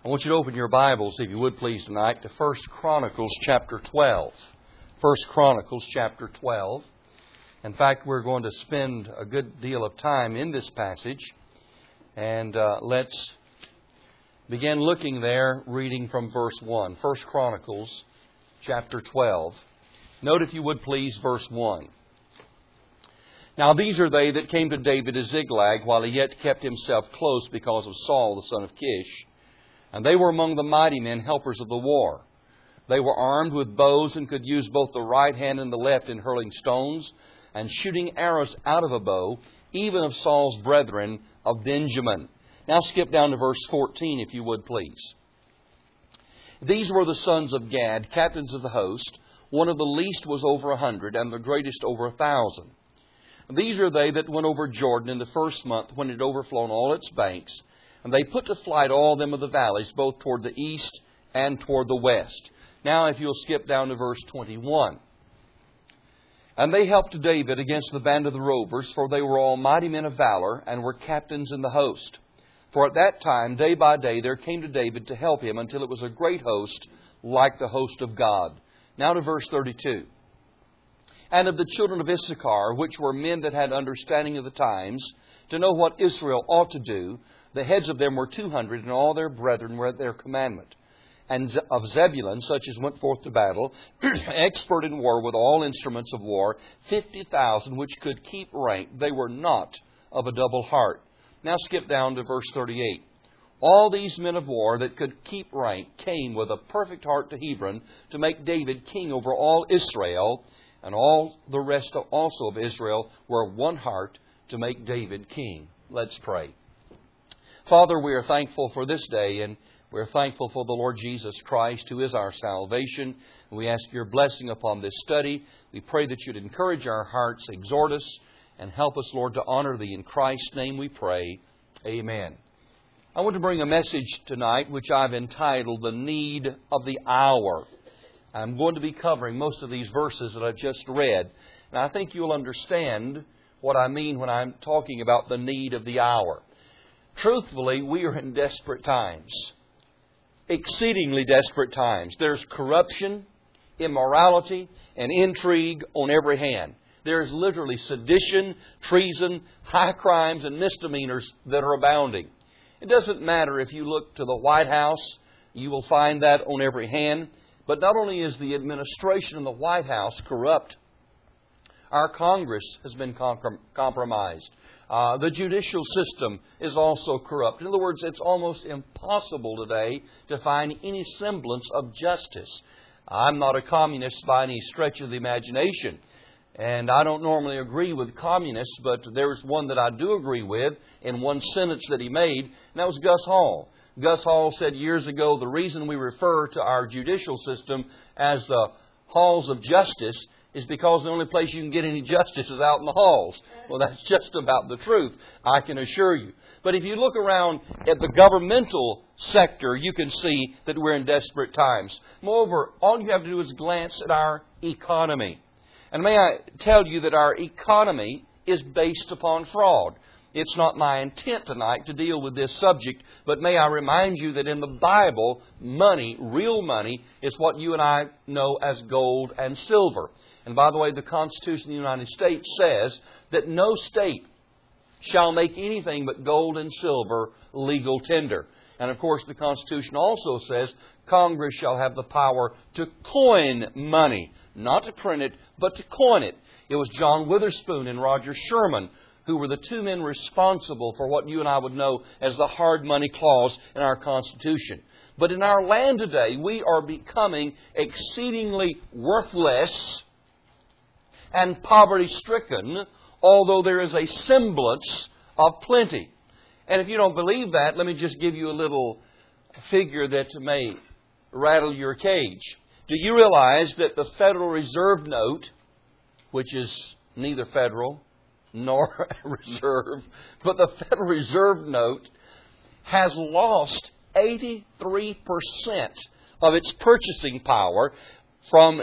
I want you to open your Bibles, if you would please, tonight to 1 Chronicles chapter 12. 1 Chronicles chapter 12. In fact, we're going to spend a good deal of time in this passage. And let's begin looking there, reading from verse 1. 1 Chronicles chapter 12. Note, if you would please, verse 1. Now these are they that came to David at Ziklag, while he yet kept himself close because of Saul the son of Kish. And they were among the mighty men, helpers of the war. They were armed with bows and could use both the right hand and the left in hurling stones and shooting arrows out of a bow, even of Saul's brethren of Benjamin. Now skip down to verse 14, if you would please. These were the sons of Gad, captains of the host. One of the least was over 100, and the greatest over 1,000. These are they that went over Jordan in the first month, when it had overflown all its banks. And they put to flight all them of the valleys, both toward the east and toward the west. Now, if you'll skip down to verse 21. And they helped David against the band of the rovers, for they were all mighty men of valor, and were captains in the host. For at that time, day by day, there came to David to help him, until it was a great host, like the host of God. Now to verse 32. And of the children of Issachar, which were men that had understanding of the times, to know what Israel ought to do, the heads of them were 200, and all their brethren were at their commandment. And of Zebulun, such as went forth to battle, expert in war with all instruments of war, 50,000 which could keep rank. They were not of a double heart. Now skip down to verse 38. All these men of war that could keep rank came with a perfect heart to Hebron to make David king over all Israel, and all the rest also of Israel were one heart to make David king. Let's pray. Father, we are thankful for this day, and we're thankful for the Lord Jesus Christ, who is our salvation. We ask your blessing upon this study. We pray that you'd encourage our hearts, exhort us, and help us, Lord, to honor Thee. In Christ's name we pray. Amen. I want to bring a message tonight which I've entitled, The Need of the Hour. I'm going to be covering most of these verses that I've just read. And I think you'll understand what I mean when I'm talking about the need of the hour. Truthfully, we are in desperate times. Exceedingly desperate times. There's corruption, immorality, and intrigue on every hand. There's literally sedition, treason, high crimes, and misdemeanors that are abounding. It doesn't matter if you look to the White House, you will find that on every hand. But not only is the administration in the White House corrupt, our Congress has been compromised. The judicial system is also corrupt. In other words, it's almost impossible today to find any semblance of justice. I'm not a communist by any stretch of the imagination. And I don't normally agree with communists, but there's one that I do agree with in one sentence that he made, and that was Gus Hall. Gus Hall said years ago, the reason we refer to our judicial system as the halls of justice is because the only place you can get any justice is out in the halls. Well, that's just about the truth, I can assure you. But if you look around at the governmental sector, you can see that we're in desperate times. Moreover, all you have to do is glance at our economy. And may I tell you that our economy is based upon fraud. It's not my intent tonight to deal with this subject, but may I remind you that in the Bible, money, real money, is what you and I know as gold and silver. And by the way, the Constitution of the United States says that no state shall make anything but gold and silver legal tender. And of course, the Constitution also says Congress shall have the power to coin money. Not to print it, but to coin it. It was John Witherspoon and Roger Sherman who were the two men responsible for what you and I would know as the hard money clause in our Constitution. But in our land today, we are becoming exceedingly worthless and poverty-stricken, although there is a semblance of plenty. And if you don't believe that, let me just give you a little figure that may rattle your cage. Do you realize that the Federal Reserve note, which is neither federal nor reserve, but the Federal Reserve note has lost 83% of its purchasing power from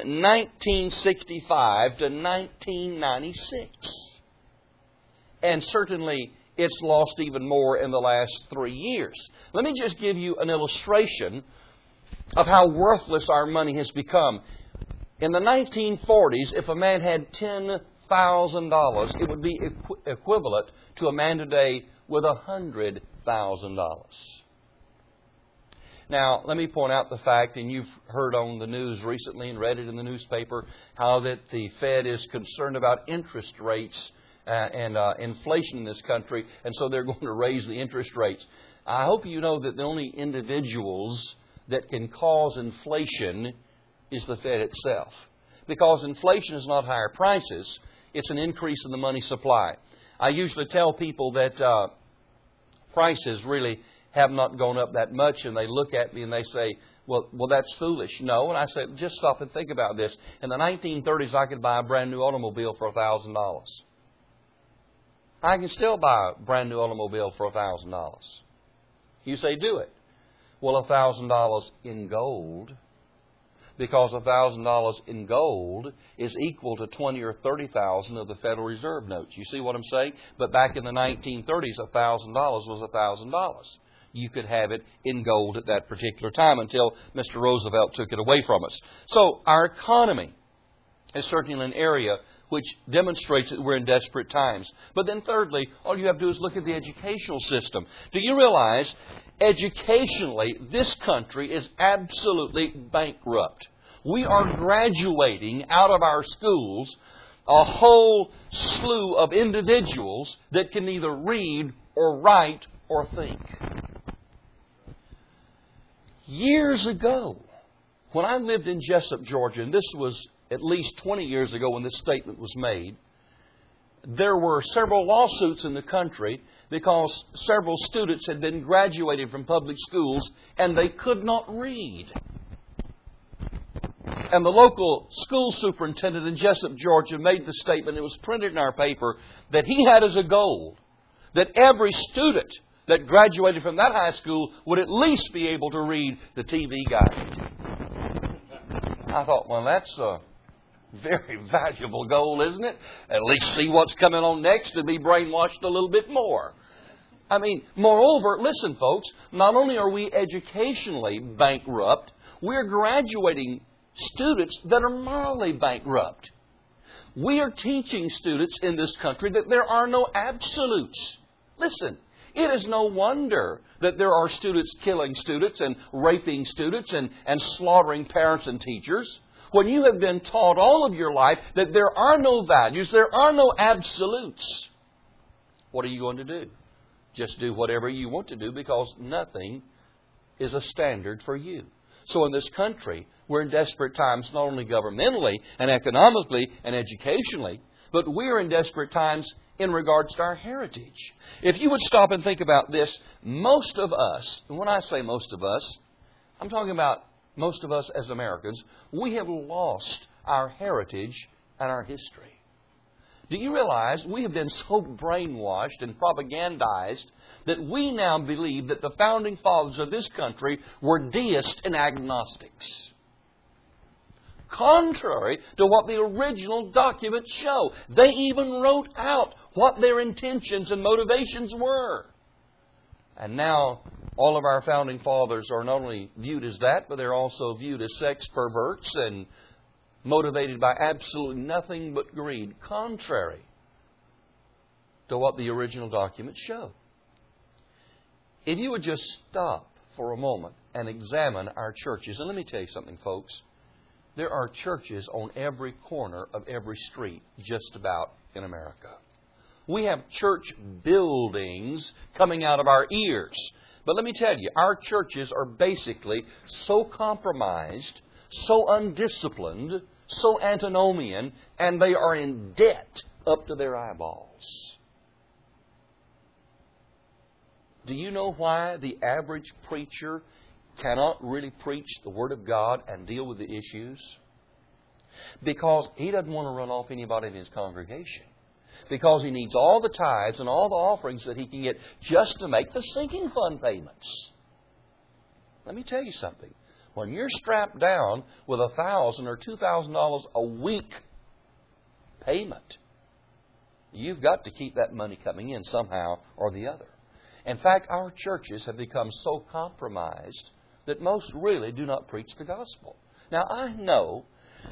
1965 to 1996. And certainly it's lost even more in the last 3 years. Let me just give you an illustration of how worthless our money has become. In the 1940s, if a man had $10,000, it would be equivalent to a man today with $100,000. Now, let me point out the fact, and you've heard on the news recently and read it in the newspaper, how that the Fed is concerned about interest rates and inflation in this country, and so they're going to raise the interest rates. I hope you know that the only individuals that can cause inflation is the Fed itself. Because inflation is not higher prices, it's an increase in the money supply. I usually tell people that prices really have not gone up that much, and they look at me and they say, well, that's foolish. No, and I say, just stop and think about this. In the 1930s, I could buy a brand new automobile for $1,000. I can still buy a brand new automobile for $1,000. You say, do it. Well, $1,000 in gold, because $1,000 in gold is equal to 20 or 30,000 of the Federal Reserve notes. You see what I'm saying? But back in the 1930s, $1,000 was $1,000. You could have it in gold at that particular time until Mr. Roosevelt took it away from us. So our economy is certainly an area which demonstrates that we're in desperate times. But then thirdly, all you have to do is look at the educational system. Do you realize, educationally, this country is absolutely bankrupt? We are graduating out of our schools a whole slew of individuals that can neither read or write or think. Years ago, when I lived in Jesup, Georgia, and this was at least 20 years ago when this statement was made, there were several lawsuits in the country because several students had been graduated from public schools and they could not read. And the local school superintendent in Jesup, Georgia made the statement, it was printed in our paper, that he had as a goal that every student that graduated from that high school would at least be able to read the TV guide. I thought, well, that's a very valuable goal, isn't it? At least see what's coming on next and be brainwashed a little bit more. I mean, moreover, listen, folks, not only are we educationally bankrupt, we're graduating students that are morally bankrupt. We are teaching students in this country that there are no absolutes. Listen, it is no wonder that there are students killing students and raping students and slaughtering parents and teachers, when you have been taught all of your life that there are no values, there are no absolutes. What are you going to do? Just do whatever you want to do because nothing is a standard for you. So in this country, we're in desperate times not only governmentally and economically and educationally, but we're in desperate times in regards to our heritage. If you would stop and think about this, most of us, and when I say most of us, I'm talking about most of us as Americans, we have lost our heritage and our history. Do you realize we have been so brainwashed and propagandized that we now believe that the founding fathers of this country were deists and agnostics? Contrary to what the original documents show. They even wrote out what their intentions and motivations were. And now all of our founding fathers are not only viewed as that, but they're also viewed as sex perverts and motivated by absolutely nothing but greed, contrary to what the original documents show. If you would just stop for a moment and examine our churches, and let me tell you something, folks. There are churches on every corner of every street just about in America. We have church buildings coming out of our ears. But let me tell you, our churches are basically so compromised, so undisciplined, so antinomian, and they are in debt up to their eyeballs. Do you know why the average preacher cannot really preach the Word of God and deal with the issues? Because he doesn't want to run off anybody in his congregation. Because he needs all the tithes and all the offerings that he can get just to make the sinking fund payments. Let me tell you something. When you're strapped down with $1,000 or $2,000 a week payment, You've got to keep that money coming in somehow or the other. In fact, our churches have become so compromised that most really do not preach the gospel. Now, I know,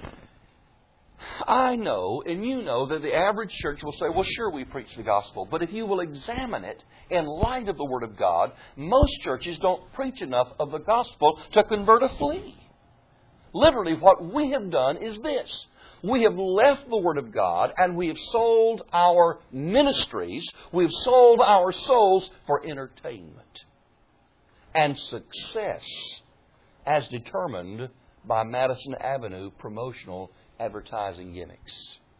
and you know that the average church will say, well, sure, we preach the gospel. But if you will examine it in light of the Word of God, most churches don't preach enough of the gospel to convert a flea. Literally, what we have done is this. We have left the Word of God and we have sold our ministries, we have sold our souls for entertainment and success as determined by Madison Avenue promotional advertising gimmicks.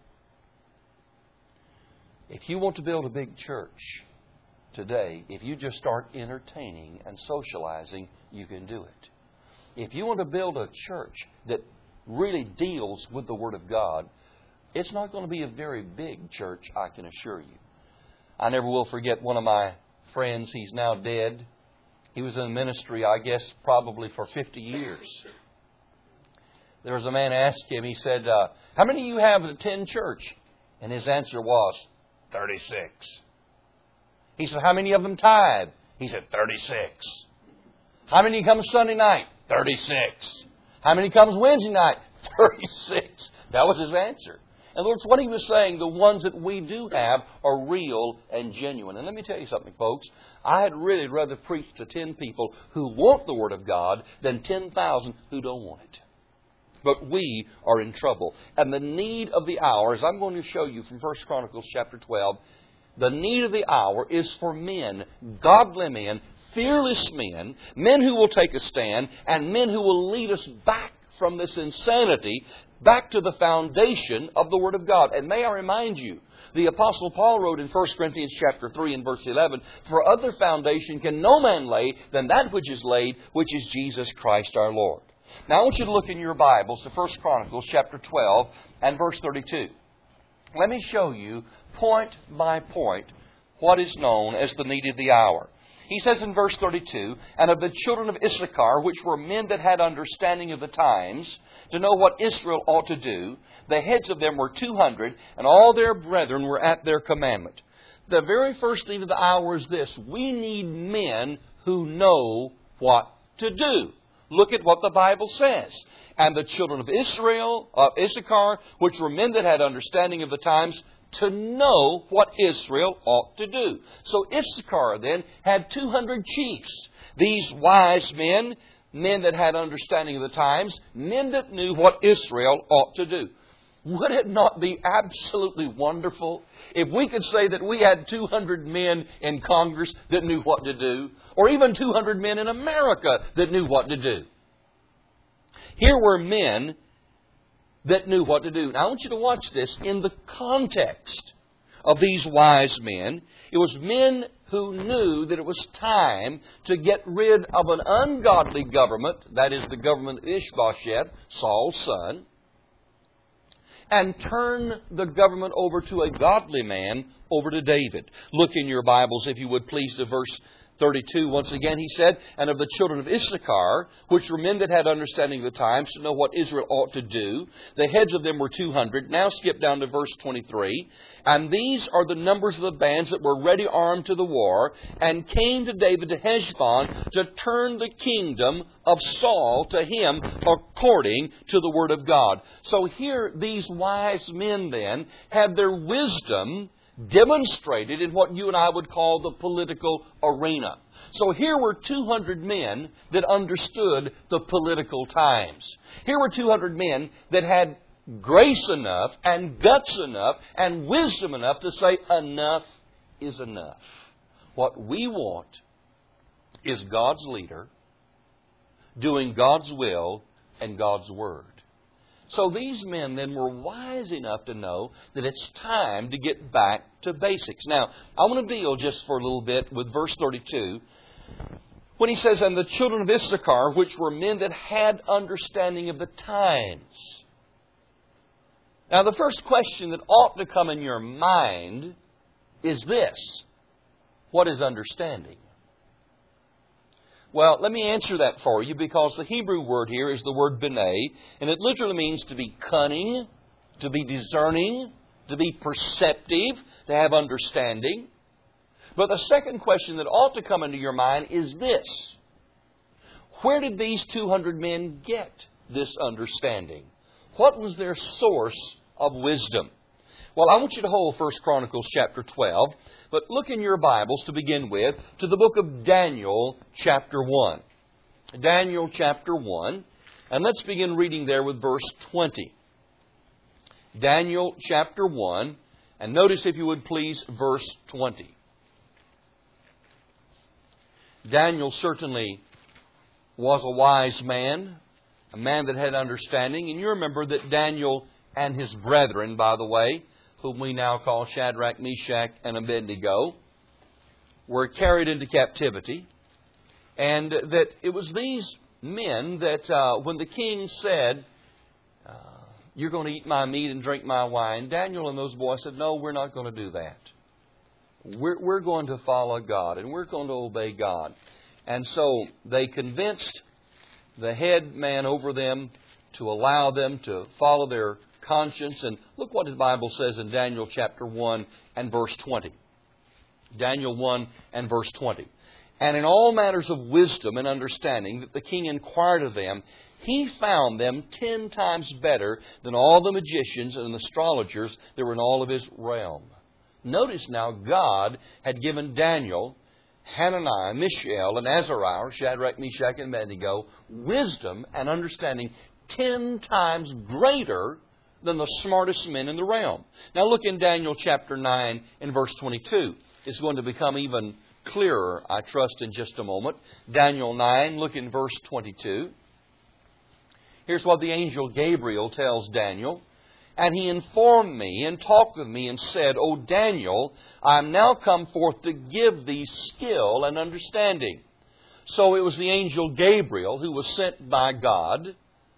If you want to build a big church today, if you just start entertaining and socializing, you can do it. If you want to build a church that really deals with the Word of God, it's not going to be a very big church, I can assure you. I never will forget one of my friends. He's now dead. He was in ministry, I guess, probably for 50 years. There was a man asked him, he said, how many of you have attend church? And his answer was, 36. He said, how many of them tithe? He said, 36. How many come Sunday night? 36. How many comes Wednesday night? 36. That was his answer. In other words, what he was saying, the ones that we do have are real and genuine. And let me tell you something, folks. I'd really rather preach to 10 people who want the Word of God than 10,000 who don't want it. But we are in trouble. And the need of the hour, as I'm going to show you from 1 Chronicles chapter 12, the need of the hour is for men, godly men, fearless men, men who will take a stand, and men who will lead us back from this insanity, back to the foundation of the Word of God. And may I remind you, the Apostle Paul wrote in 1 Corinthians chapter 3 and verse 11, for other foundation can no man lay than that which is laid, which is Jesus Christ our Lord. Now I want you to look in your Bibles to 1 Chronicles chapter 12 and verse 32. Let me show you, point by point, what is known as the need of the hour. He says in verse 32, and of the children of Issachar, which were men that had understanding of the times, to know what Israel ought to do, the heads of them were 200, and all their brethren were at their commandment. The very first need of the hour is this. We need men who know what to do. Look at what the Bible says. And the children of Issachar, which were men that had understanding of the times, to know what Israel ought to do. So Issachar then had 200 chiefs. These wise men, men that had understanding of the times, men that knew what Israel ought to do. Would it not be absolutely wonderful if we could say that we had 200 men in Congress that knew what to do, or even 200 men in America that knew what to do? Here were men that knew what to do. Now I want you to watch this in the context of these wise men. It was men who knew that it was time to get rid of an ungodly government, that is the government of Ishbosheth, Saul's son, and turn the government over to a godly man, over to David. Look in your Bibles, if you would please, to verse 32. Once again, he said, and of the children of Issachar, which were men that had understanding of the times, to know what Israel ought to do. The heads of them were 200. Now skip down to verse 23. And these are the numbers of the bands that were ready armed to the war, and came to David to Heshbon to turn the kingdom of Saul to him according to the word of God. So here these wise men then had their wisdom demonstrated in what you and I would call the political arena. So here were 200 men that understood the political times. Here were 200 men that had grace enough and guts enough and wisdom enough to say enough is enough. What we want is God's leader doing God's will and God's word. So these men then were wise enough to know that it's time to get back to basics. Now, I want to deal just for a little bit with verse 32. When he says, and the children of Issachar, which were men that had understanding of the times. Now, the first question that ought to come in your mind is this. What is understanding? Well, let me answer that for you, because the Hebrew word here is the word beneh, and it literally means to be cunning, to be discerning, to be perceptive, to have understanding. But the second question that ought to come into your mind is this. Where did these 200 men get this understanding? What was their source of wisdom? Well, I want you to hold 1 Chronicles chapter 12, but look in your Bibles to begin with to the book of Daniel chapter 1. Daniel chapter 1, and let's begin reading there with verse 20. Daniel chapter 1, and notice if you would please verse 20. Daniel certainly was a wise man, a man that had understanding. And you remember that Daniel and his brethren, by the way, whom we now call Shadrach, Meshach, and Abednego, were carried into captivity. And that it was these men that when the king said, you're going to eat my meat and drink my wine, Daniel and those boys said, no, we're not going to do that. We're going to follow God and we're going to obey God. And so they convinced the head man over them to allow them to follow their conscience. And look what the Bible says in Daniel chapter 1 and verse 20. Daniel 1 and verse 20. And in all matters of wisdom and understanding that the king inquired of them, he found them 10 times better than all the magicians and astrologers that were in all of his realm. Notice now, God had given Daniel, Hananiah, Mishael, and Azariah, Shadrach, Meshach, and Abednego, wisdom and understanding 10 times greater than the smartest men in the realm. Now look in Daniel chapter 9 and verse 22. It's going to become even clearer, I trust, in just a moment. Daniel 9, look in verse 22. Here's what the angel Gabriel tells Daniel. And he informed me and talked with me and said, O Daniel, I am now come forth to give thee skill and understanding. So it was the angel Gabriel who was sent by God.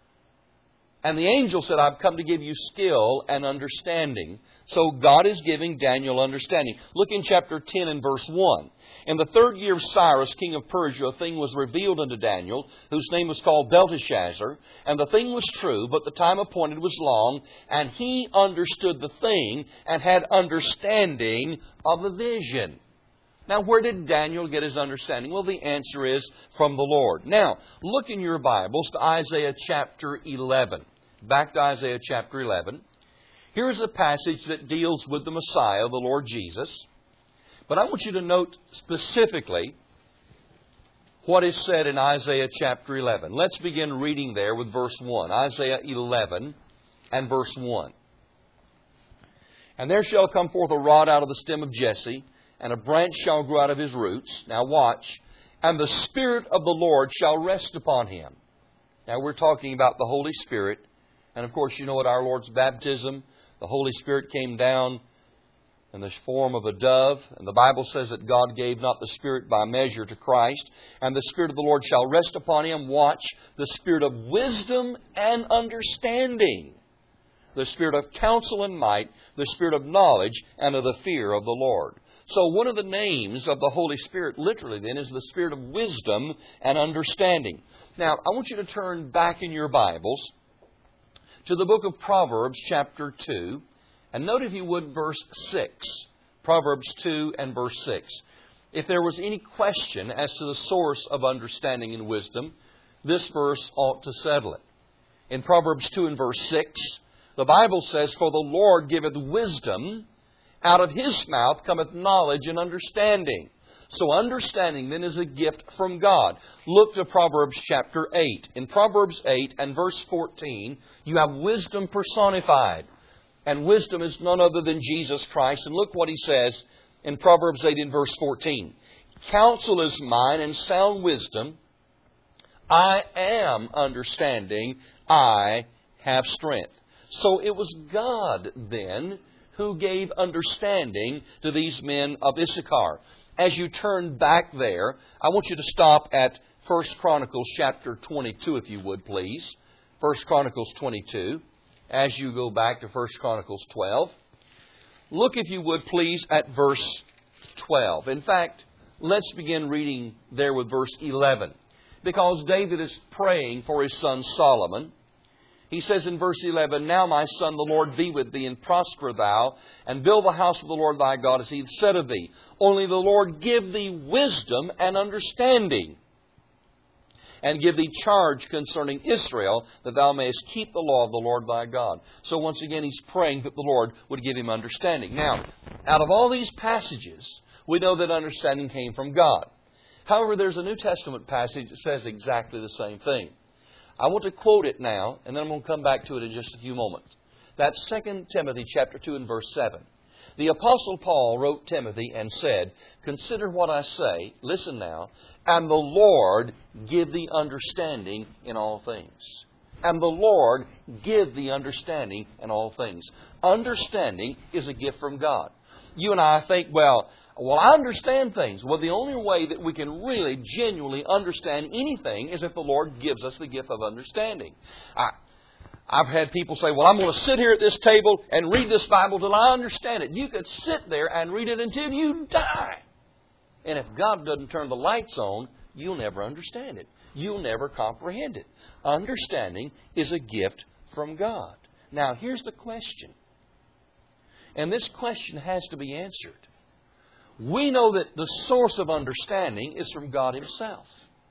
And the angel said, I've come to give you skill and understanding. So God is giving Daniel understanding. Look in chapter 10 and verse 1. In the 3rd year of Cyrus, king of Persia, a thing was revealed unto Daniel, whose name was called Belteshazzar. And the thing was true, but the time appointed was long. And he understood the thing and had understanding of the vision. Now, where did Daniel get his understanding? Well, the answer is from the Lord. Now, look in your Bibles to Isaiah chapter 11. Back to Isaiah chapter 11. Here's a passage that deals with the Messiah, the Lord Jesus. But I want you to note specifically what is said in Isaiah chapter 11. Let's begin reading there with verse 1. Isaiah 11 and verse 1. And there shall come forth a rod out of the stem of Jesse, and a branch shall grow out of his roots. Now watch. And the Spirit of the Lord shall rest upon him. Now we're talking about the Holy Spirit. And of course, you know at our Lord's baptism, the Holy Spirit came down in the form of a dove. And the Bible says that God gave not the Spirit by measure to Christ. And the Spirit of the Lord shall rest upon him. Watch. The Spirit of wisdom and understanding. The Spirit of counsel and might. The Spirit of knowledge and of the fear of the Lord. So one of the names of the Holy Spirit literally then is the Spirit of wisdom and understanding. Now, I want you to turn back in your Bibles to the book of Proverbs chapter 2. And note, if you would, verse 6. Proverbs 2 and verse 6. If there was any question as to the source of understanding and wisdom, this verse ought to settle it. In Proverbs 2 and verse 6, the Bible says, For the Lord giveth wisdom, out of His mouth cometh knowledge and understanding. So understanding then is a gift from God. Look to Proverbs chapter 8. In Proverbs 8 and verse 14, you have wisdom personified. And wisdom is none other than Jesus Christ. And look what He says in Proverbs 8 and verse 14. Counsel is mine and sound wisdom. I am understanding. I have strength. So it was God then who gave understanding to these men of Issachar. As you turn back there, I want you to stop at 1 Chronicles chapter 22, if you would, please. 1 Chronicles 22, as you go back to 1 Chronicles 12. Look, if you would, please, at verse 12. In fact, let's begin reading there with verse 11. Because David is praying for his son Solomon. He says in verse 11, Now, my son, the Lord be with thee, and prosper thou, and build the house of the Lord thy God, as He said of thee. Only the Lord give thee wisdom and understanding, and give thee charge concerning Israel, that thou mayest keep the law of the Lord thy God. So once again, he's praying that the Lord would give him understanding. Now, out of all these passages, we know that understanding came from God. However, there's a New Testament passage that says exactly the same thing. I want to quote it now, and then I'm going to come back to it in just a few moments. That's 2 Timothy chapter 2 and verse 7. The Apostle Paul wrote Timothy and said, Consider what I say, listen now, and the Lord give thee understanding in all things. And the Lord give thee understanding in all things. Understanding is a gift from God. You and I think, well, I understand things. Well, the only way that we can really, genuinely understand anything is if the Lord gives us the gift of understanding. I've had people say, well, I'm going to sit here at this table and read this Bible till I understand it. You could sit there and read it until you die. And if God doesn't turn the lights on, you'll never understand it. You'll never comprehend it. Understanding is a gift from God. Now, here's the question. And this question has to be answered. We know that the source of understanding is from God Himself.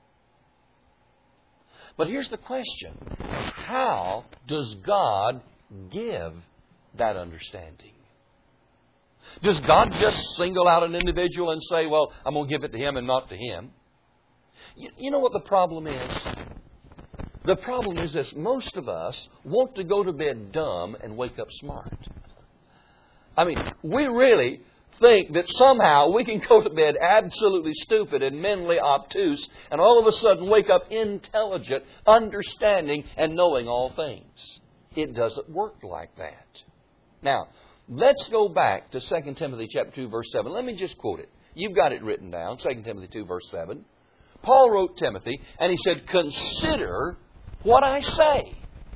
But here's the question. How does God give that understanding? Does God just single out an individual and say, well, I'm going to give it to him and not to him? You know what the problem is? The problem is this. Most of us want to go to bed dumb and wake up smart. I mean, we really think that somehow we can go to bed absolutely stupid and mentally obtuse and all of a sudden wake up intelligent, understanding, and knowing all things. It doesn't work like that. Now, let's go back to 2 Timothy chapter 2, verse 7. Let me just quote it. You've got it written down, 2 Timothy 2, verse 7. Paul wrote Timothy, and he said, Consider what I say,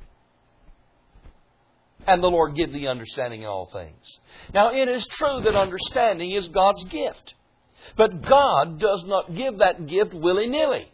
and the Lord give thee understanding in all things. Now, it is true that understanding is God's gift. But God does not give that gift willy-nilly.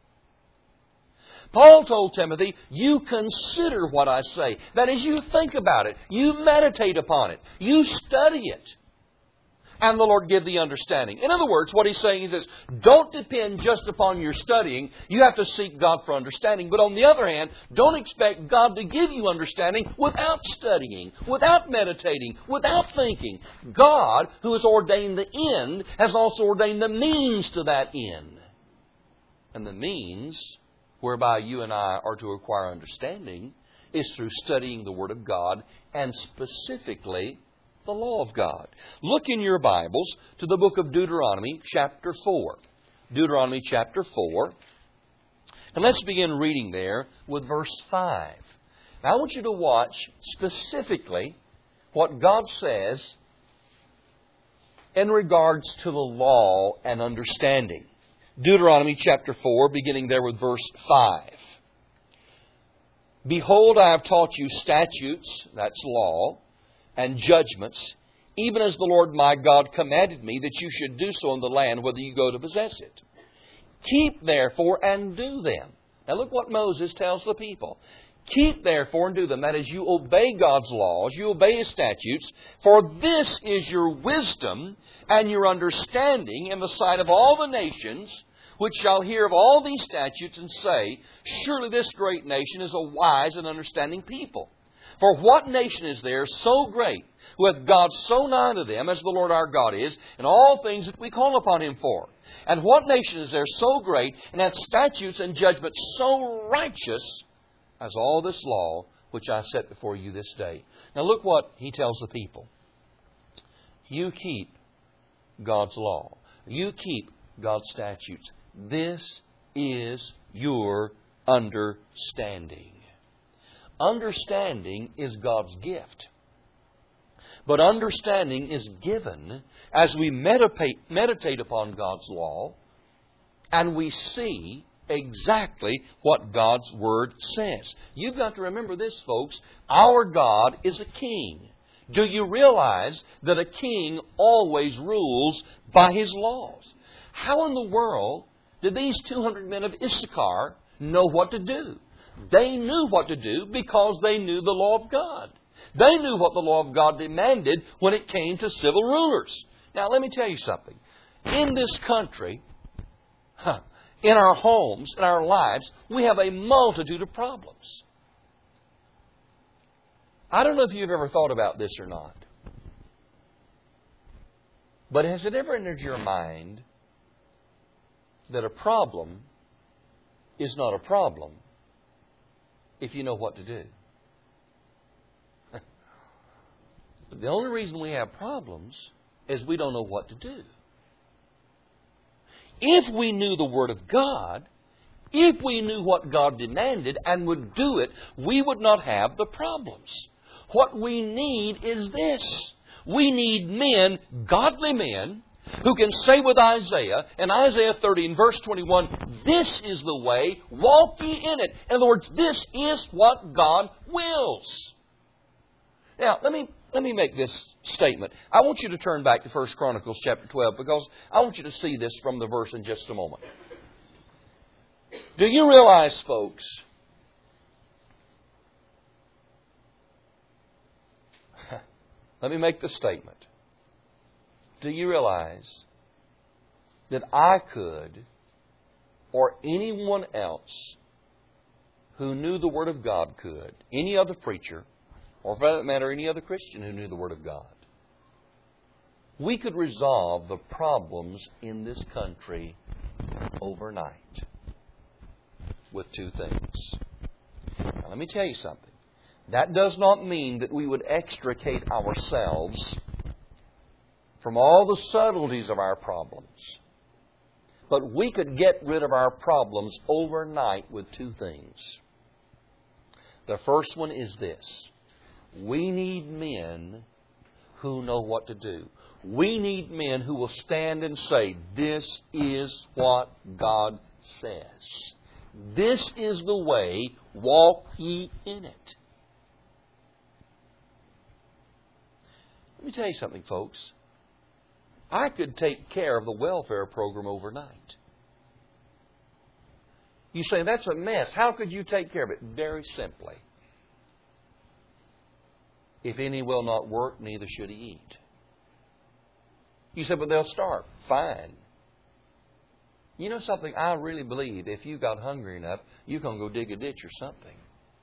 Paul told Timothy, you consider what I say. That is, you think about it. You meditate upon it. You study it. And the Lord give thee understanding. In other words, what he's saying is this: don't depend just upon your studying. You have to seek God for understanding. But on the other hand, don't expect God to give you understanding without studying, without meditating, without thinking. God, who has ordained the end, has also ordained the means to that end. And the means whereby you and I are to acquire understanding is through studying the Word of God, and specifically the law of God. Look in your Bibles to the book of Deuteronomy chapter 4. Deuteronomy chapter 4. And let's begin reading there with verse 5. Now I want you to watch specifically what God says in regards to the law and understanding. Deuteronomy chapter 4, beginning there with verse 5. Behold, I have taught you statutes, that's law, and judgments, even as the Lord my God commanded me that you should do so in the land whether you go to possess it. Keep therefore and do them. Now look what Moses tells the people. Keep therefore and do them. That is, you obey God's laws, you obey His statutes, for this is your wisdom and your understanding in the sight of all the nations, which shall hear of all these statutes and say, surely this great nation is a wise and understanding people. For what nation is there so great, with God so nigh to them as the Lord our God is, in all things that we call upon Him for? And what nation is there so great, and hath statutes and judgments so righteous as all this law which I set before you this day? Now look what He tells the people. You keep God's law. You keep God's statutes. This is your understanding. Understanding is God's gift. But understanding is given as we meditate upon God's law and we see exactly what God's Word says. You've got to remember this, folks. Our God is a king. Do you realize that a king always rules by his laws? How in the world did these 200 men of Issachar know what to do? They knew what to do because they knew the law of God. They knew what the law of God demanded when it came to civil rulers. Now, let me tell you something. In this country, in our homes, in our lives, we have a multitude of problems. I don't know if you've ever thought about this or not. But has it ever entered your mind that a problem is not a problem if you know what to do? The only reason we have problems is we don't know what to do. If we knew the Word of God, if we knew what God demanded and would do it, we would not have the problems. What we need is this. We need men, godly men, who can say with Isaiah, in Isaiah 30 and verse 21, this is the way, walk ye in it. In other words, this is what God wills. Now, let me make this statement. I want you to turn back to 1 Chronicles chapter 12 because I want you to see this from the verse in just a moment. Do you realize, folks, let me make this statement. Do you realize that I could, or anyone else who knew the Word of God could, any other preacher, or for that matter, any other Christian who knew the Word of God, we could resolve the problems in this country overnight with two things. Now, let me tell you something. That does not mean that we would extricate ourselves from all the subtleties of our problems. But we could get rid of our problems overnight with two things. The first one is this. We need men who know what to do. We need men who will stand and say, this is what God says. This is the way, walk ye in it. Let me tell you something, folks. I could take care of the welfare program overnight. You say, that's a mess. How could you take care of it? Very simply. If any will not work, neither should he eat. You say, but they'll starve. Fine. You know something? I really believe if you got hungry enough, you can go dig a ditch or something.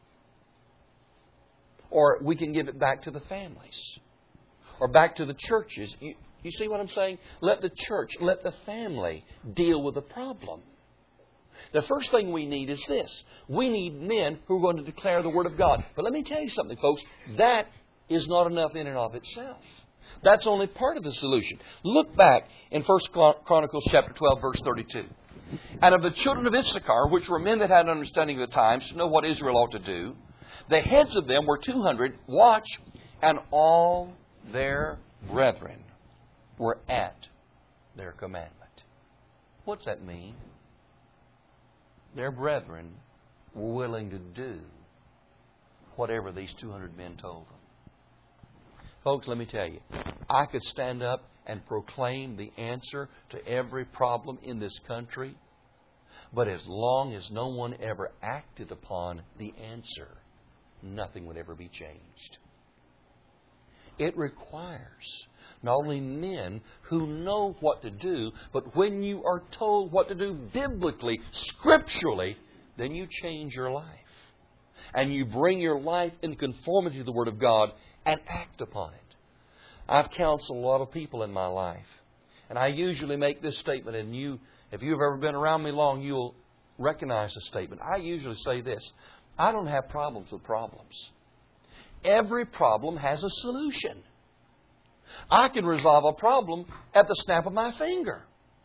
Or we can give it back to the families. Or back to the churches. You see what I'm saying? Let the church, let the family deal with the problem. The first thing we need is this. We need men who are going to declare the Word of God. But let me tell you something, folks. That is not enough in and of itself. That's only part of the solution. Look back in 1 Chronicles chapter 12, verse 32. And of the children of Issachar, which were men that had understanding of the times, to know what Israel ought to do, the heads of them were 200, watch, and all their brethren were at their commandment. What's that mean? Their brethren were willing to do whatever these 200 men told them. Folks, let me tell you, I could stand up and proclaim the answer to every problem in this country, but as long as no one ever acted upon the answer, nothing would ever be changed. It requires not only men who know what to do, but when you are told what to do biblically, scripturally, then you change your life. And you bring your life in conformity to the Word of God and act upon it. I've counseled a lot of people in my life. And I usually make this statement, and if you've ever been around me long, you'll recognize the statement. I usually say this. I don't have problems with problems. Every problem has a solution. I can resolve a problem at the snap of my finger.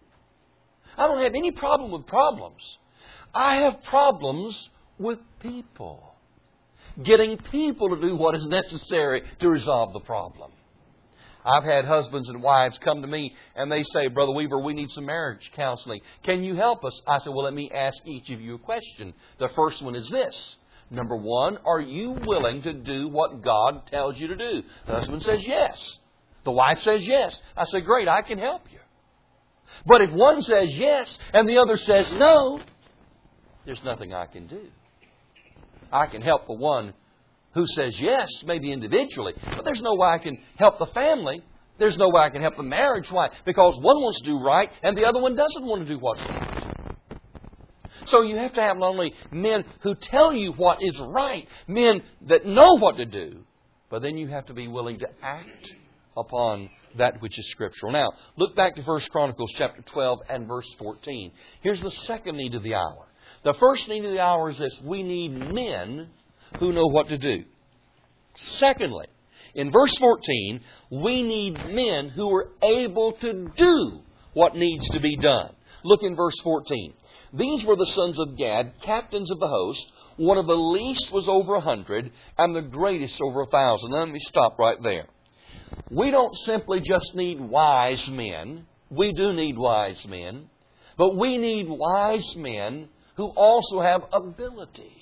I don't have any problem with problems. I have problems with people. Getting people to do what is necessary to resolve the problem. I've had husbands and wives come to me and they say, Brother Weaver, we need some marriage counseling. Can you help us? I said, well, let me ask each of you a question. The first one is this. Number one, are you willing to do what God tells you to do? The husband says yes. The wife says yes. I say, great, I can help you. But if one says yes and the other says no, there's nothing I can do. I can help the one who says yes, maybe individually, but there's no way I can help the family. There's no way I can help the marriage. Why? Because one wants to do right and the other one doesn't want to do what's right. So you have to have not only men who tell you what is right, men that know what to do, but then you have to be willing to act upon that which is scriptural. Now, look back to 1 Chronicles chapter 12 and verse 14. Here's the second need of the hour. The first need of the hour is this: we need men who know what to do. Secondly, in verse 14, we need men who are able to do what needs to be done. Look in verse 14. These were the sons of Gad, captains of the host. One of the least was over 100, and the greatest over 1,000. Let me stop right there. We don't simply just need wise men. We do need wise men. But we need wise men who also have ability.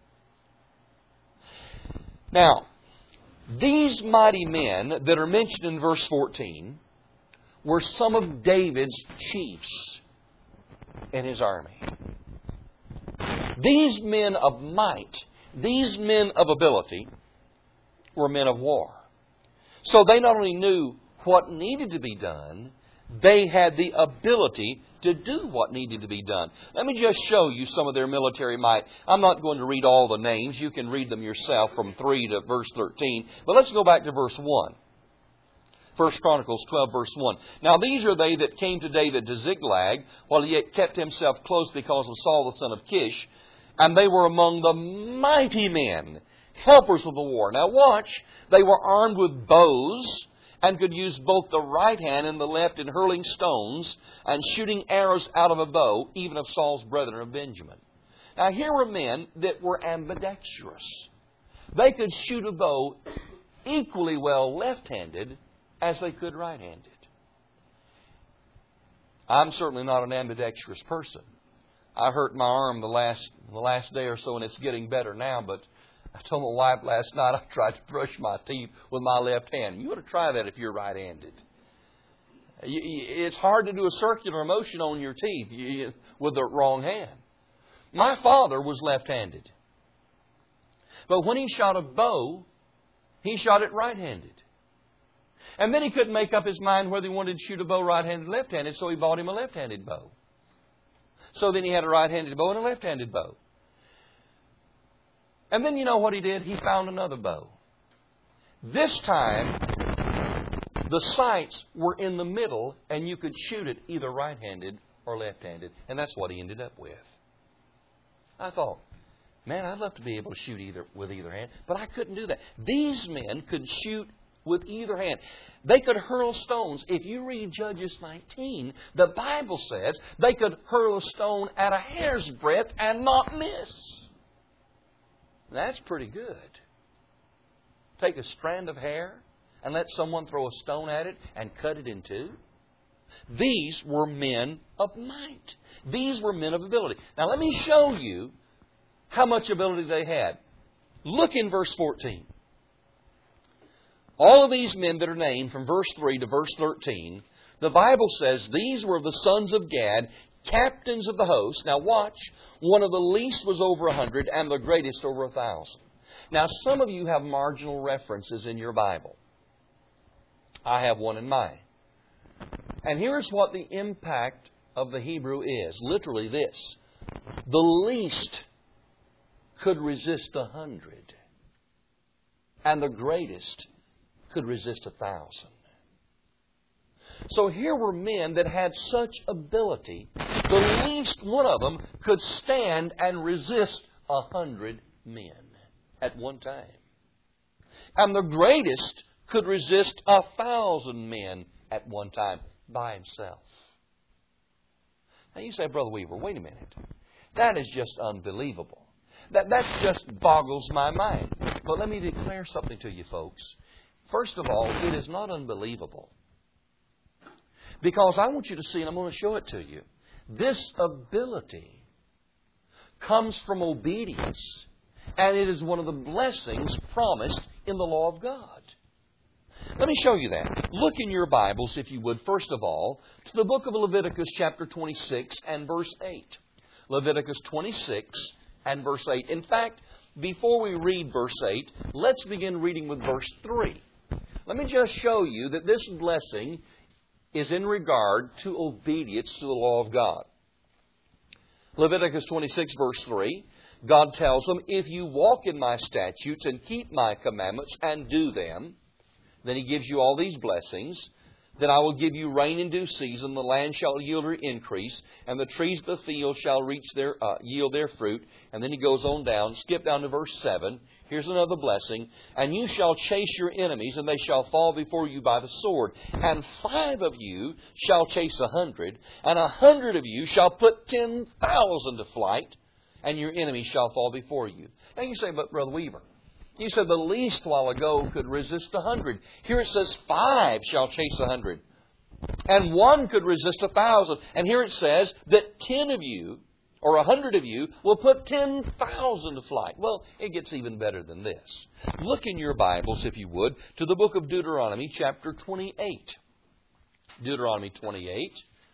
Now, these mighty men that are mentioned in verse 14 were some of David's chiefs in his army. These men of might, these men of ability, were men of war. So they not only knew what needed to be done, they had the ability to do what needed to be done. Let me just show you some of their military might. I'm not going to read all the names. You can read them yourself from 3 to verse 13. But let's go back to verse 1. 1 Chronicles 12, verse 1. Now these are they that came to David to Ziklag, while he yet kept himself close because of Saul the son of Kish. And they were among the mighty men, helpers of the war. Now watch, they were armed with bows, and could use both the right hand and the left in hurling stones and shooting arrows out of a bow, even of Saul's brethren of Benjamin. Now here were men that were ambidextrous. They could shoot a bow equally well left-handed as they could right-handed. I'm certainly not an ambidextrous person. I hurt my arm the last day or so, and it's getting better now, but I told my wife last night I tried to brush my teeth with my left hand. You ought to try that if you're right-handed. It's hard to do a circular motion on your teeth with the wrong hand. My father was left-handed. But when he shot a bow, he shot it right-handed. And then he couldn't make up his mind whether he wanted to shoot a bow right-handed or left-handed, so he bought him a left-handed bow. So then he had a right-handed bow and a left-handed bow. And then you know what he did? He found another bow. This time, the sights were in the middle, and you could shoot it either right-handed or left-handed. And that's what he ended up with. I thought, man, I'd love to be able to shoot with either hand, but I couldn't do that. These men could shoot with either hand. They could hurl stones. If you read Judges 19, the Bible says they could hurl a stone at a hair's breadth and not miss. That's pretty good. Take a strand of hair and let someone throw a stone at it and cut it in two. These were men of might. These were men of ability. Now let me show you how much ability they had. Look in verse 14. All of these men that are named from verse 3 to verse 13, the Bible says these were the sons of Gad, captains of the host. Now watch, one of the least was over 100 and the greatest over 1,000. Now some of you have marginal references in your Bible. I have one in mine. And here's what the impact of the Hebrew is. Literally this. The least could resist 100. And the greatest could resist 1,000. So here were men that had such ability, the least one of them could stand and resist 100 men at one time. And the greatest could resist 1,000 men at one time by himself. Now you say, Brother Weaver, wait a minute. That is just unbelievable. That just boggles my mind. But let me declare something to you folks. First of all, it is not unbelievable. Because I want you to see, and I'm going to show it to you, this ability comes from obedience. And it is one of the blessings promised in the law of God. Let me show you that. Look in your Bibles, if you would, first of all, to the book of Leviticus chapter 26 and verse 8. Leviticus 26 and verse 8. In fact, before we read verse 8, let's begin reading with verse 3. Let me just show you that this blessing is in regard to obedience to the law of God. Leviticus 26 verse 3, God tells them, if you walk in my statutes and keep my commandments and do them, then He gives you all these blessings. Then I will give you rain in due season, the land shall yield her increase, and the trees of the field shall yield their fruit. And then He goes on down, skip down to verse 7. Here's another blessing. And you shall chase your enemies, and they shall fall before you by the sword. And 5 of you shall chase 100, and 100 of you shall put 10,000 to flight, and your enemies shall fall before you. Now you say, but Brother Weaver, you said the least while ago could resist 100. Here it says 5 shall chase 100. And 1 could resist 1,000. And here it says that 10 of you, or 100 of you, will put 10,000 to flight. Well, it gets even better than this. Look in your Bibles, if you would, to the book of Deuteronomy, chapter 28. Deuteronomy 28.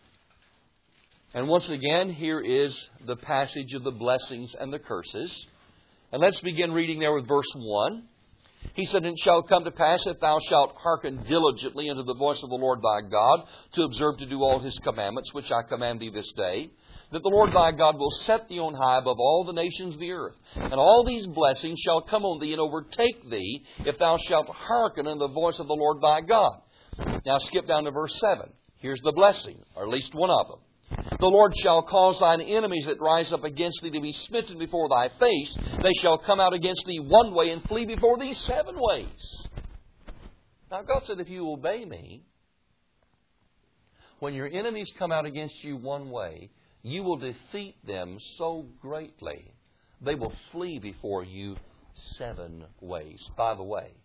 And once again, here is the passage of the blessings and the curses. And let's begin reading there with verse 1. He said, and it shall come to pass, if thou shalt hearken diligently unto the voice of the Lord thy God, to observe to do all His commandments, which I command thee this day, that the Lord thy God will set thee on high above all the nations of the earth. And all these blessings shall come on thee and overtake thee, if thou shalt hearken unto the voice of the Lord thy God. Now skip down to verse 7. Here's the blessing, or at least one of them. The Lord shall cause thine enemies that rise up against thee to be smitten before thy face. They shall come out against thee one way and flee before thee 7 ways. Now God said, if you obey me, when your enemies come out against you one way, you will defeat them so greatly, they will flee before you 7 ways. By the way,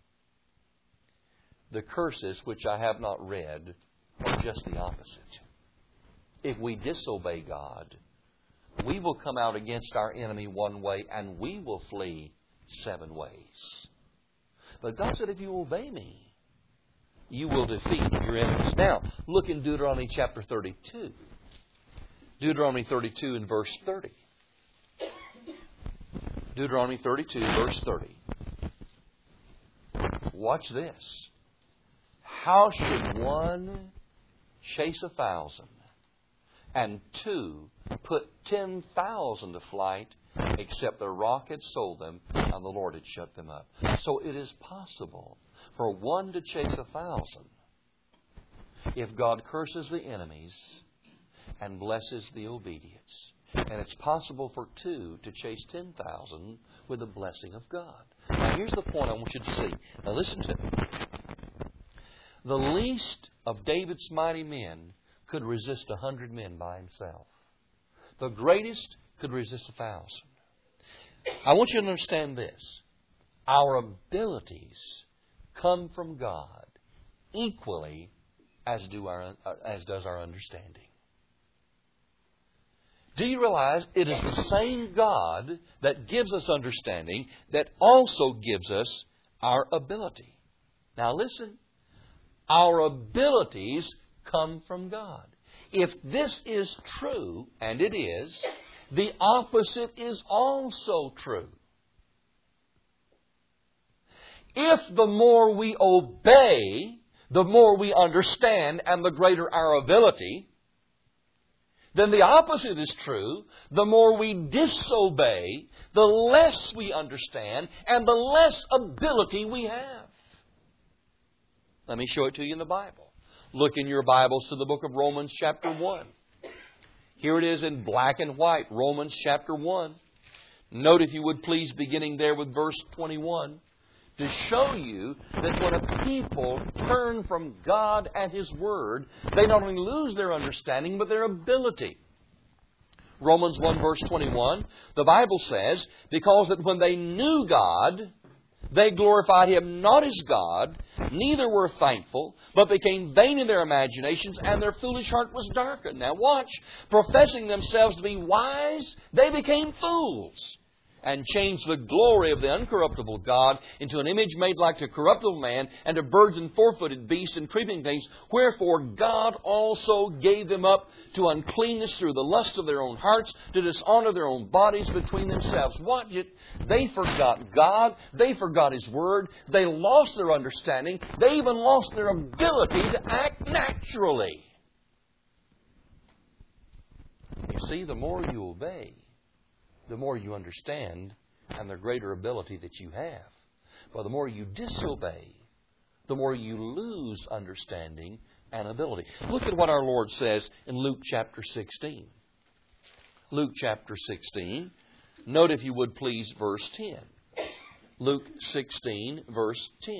the curses which I have not read are just the opposite. If we disobey God, we will come out against our enemy one way and we will flee 7 ways. But God said, if you obey me, you will defeat your enemies. Now, look in Deuteronomy chapter 32. Deuteronomy 32 and verse 30. Deuteronomy 32, verse 30. Watch this. How should 1 chase 1,000? And 2 put 10,000 to flight, except the rock had sold them, and the Lord had shut them up. So it is possible for 1 to chase 1,000 if God curses the enemies and blesses the obedience. And it's possible for 2 to chase 10,000 with the blessing of God. Now here's the point I want you to see. Now listen to me. The least of David's mighty men could resist 100 men by himself. The greatest could resist 1,000. I want you to understand this. Our abilities come from God equally as does our understanding. Do you realize it is the same God that gives us understanding that also gives us our ability? Now listen. Our abilities come from God. If this is true, and it is, the opposite is also true. If the more we obey, the more we understand, and the greater our ability, then the opposite is true. The more we disobey, the less we understand, and the less ability we have. Let me show it to you in the Bible. Look in your Bibles to the book of Romans chapter 1. Here it is in black and white, Romans chapter 1. Note, if you would please, beginning there with verse 21, to show you that when a people turn from God and His Word, they not only lose their understanding, but their ability. Romans 1 verse 21, the Bible says, because that when they knew God, they glorified Him not as God, neither were thankful, but became vain in their imaginations, and their foolish heart was darkened. Now watch, professing themselves to be wise, they became fools, and changed the glory of the uncorruptible God into an image made like to corruptible man, and to birds and four-footed beasts and creeping things. Wherefore God also gave them up to uncleanness through the lust of their own hearts, to dishonor their own bodies between themselves. Watch it. They forgot God. They forgot His Word. They lost their understanding. They even lost their ability to act naturally. You see, the more you obey, the more you understand, and the greater ability that you have. But the more you disobey, the more you lose understanding and ability. Look at what our Lord says in Luke chapter 16. Luke chapter 16. Note, if you would please, verse 10. Luke 16, verse 10.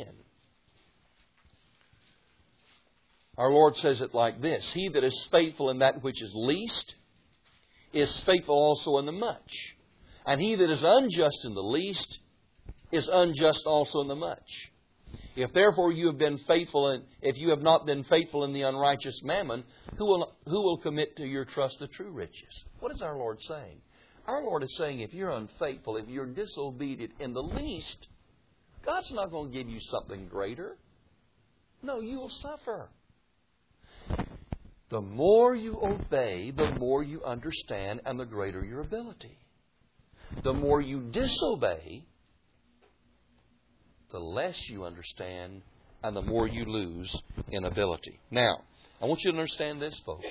Our Lord says it like this: He that is faithful in that which is least is faithful also in the much. And he that is unjust in the least is unjust also in the much. If therefore you have been faithful, if you have not been faithful in the unrighteous mammon, who will commit to your trust the true riches? What is our Lord saying? Our Lord is saying, if you're unfaithful, if you're disobedient in the least, God's not going to give you something greater. No, you will suffer. The more you obey, the more you understand, and the greater your ability. The more you disobey, the less you understand, and the more you lose in ability. Now, I want you to understand this, folks.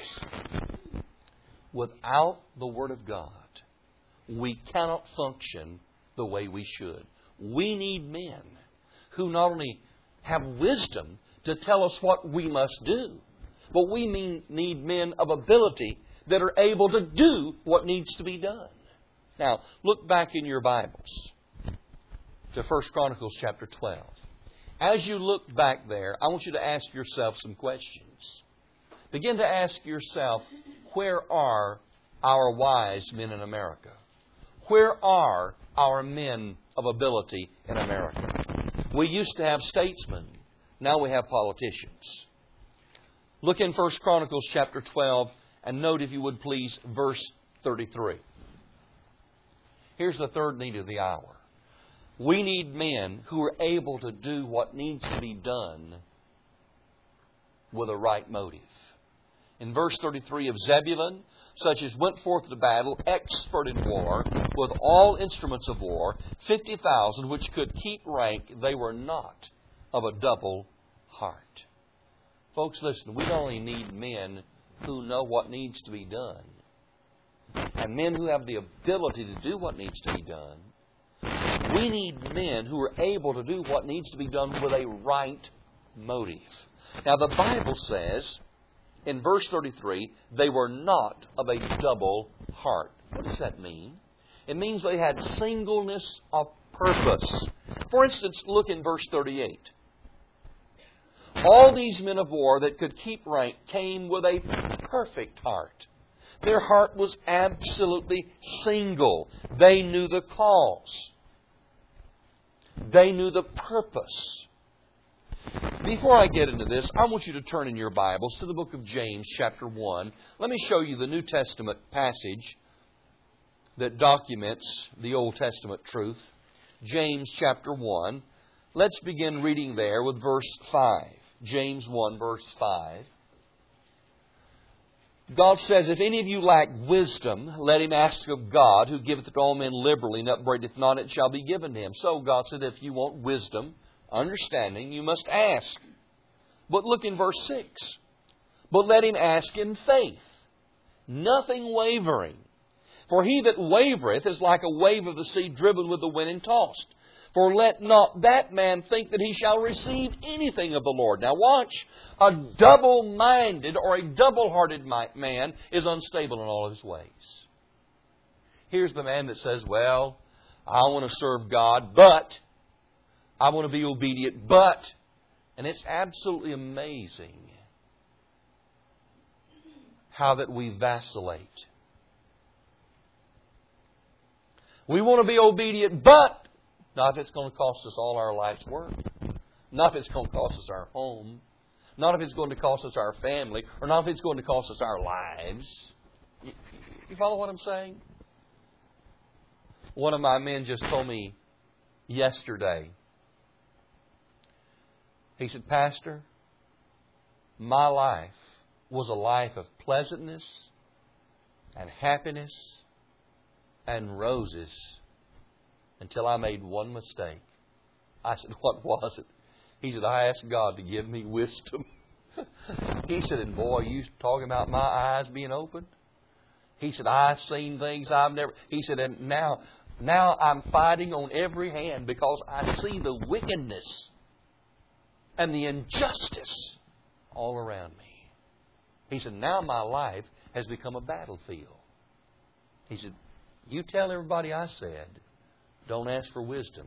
Without the Word of God, we cannot function the way we should. We need men who not only have wisdom to tell us what we must do, but we need men of ability that are able to do what needs to be done. Now, look back in your Bibles to 1 Chronicles chapter 12. As you look back there, I want you to ask yourself some questions. Begin to ask yourself, where are our wise men in America? Where are our men of ability in America? We used to have statesmen. Now we have politicians. Look in 1 Chronicles chapter 12 and note, if you would please, verse 33. Here's the third need of the hour. We need men who are able to do what needs to be done with a right motive. In verse 33 of Zebulun, such as went forth to battle, expert in war, with all instruments of war, 50,000 which could keep rank, they were not of a double heart. Folks, listen, we only need men who know what needs to be done, and men who have the ability to do what needs to be done. We need men who are able to do what needs to be done with a right motive. Now, the Bible says in verse 33, they were not of a double heart. What does that mean? It means they had singleness of purpose. For instance, look in verse 38. All these men of war that could keep rank came with a perfect heart. Their heart was absolutely single. They knew the cause. They knew the purpose. Before I get into this, I want you to turn in your Bibles to the book of James, chapter 1. Let me show you the New Testament passage that documents the Old Testament truth. James, chapter 1. Let's begin reading there with verse 5. James 1, verse 5. God says, if any of you lack wisdom, let him ask of God, who giveth to all men liberally, and upbraideth not, it shall be given to him. So God said, if you want wisdom, understanding, you must ask. But look in verse 6. But let him ask in faith, nothing wavering. For he that wavereth is like a wave of the sea driven with the wind and tossed. For let not that man think that he shall receive anything of the Lord. Now watch. A double-minded or a double-hearted man is unstable in all of his ways. Here's the man that says, well, I want to serve God, but I want to be obedient, but. And it's absolutely amazing how that we vacillate. We want to be obedient, but not if it's going to cost us all our life's work. Not if it's going to cost us our home. Not if it's going to cost us our family. Or not if it's going to cost us our lives. You follow what I'm saying? One of my men just told me yesterday, he said, Pastor, my life was a life of pleasantness and happiness and roses until I made one mistake. I said, what was it? He said, I asked God to give me wisdom. He said, and boy, you talking about my eyes being opened? He said, I've seen things I've never... He said, and now I'm fighting on every hand because I see the wickedness and the injustice all around me. He said, now my life has become a battlefield. He said, you tell everybody I said, don't ask for wisdom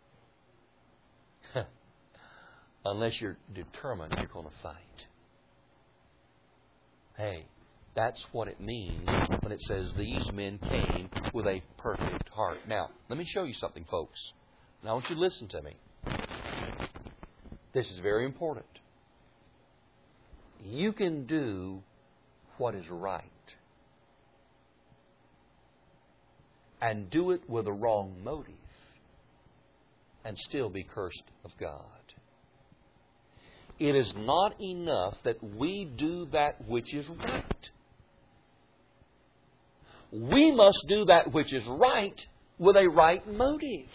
unless you're determined you're going to fight. Hey, that's what it means when it says these men came with a perfect heart. Now, let me show you something, folks. Now, I want you to listen to me. This is very important. You can do what is right and do it with a wrong motive and still be cursed of God. It is not enough that we do that which is right. We must do that which is right with a right motive.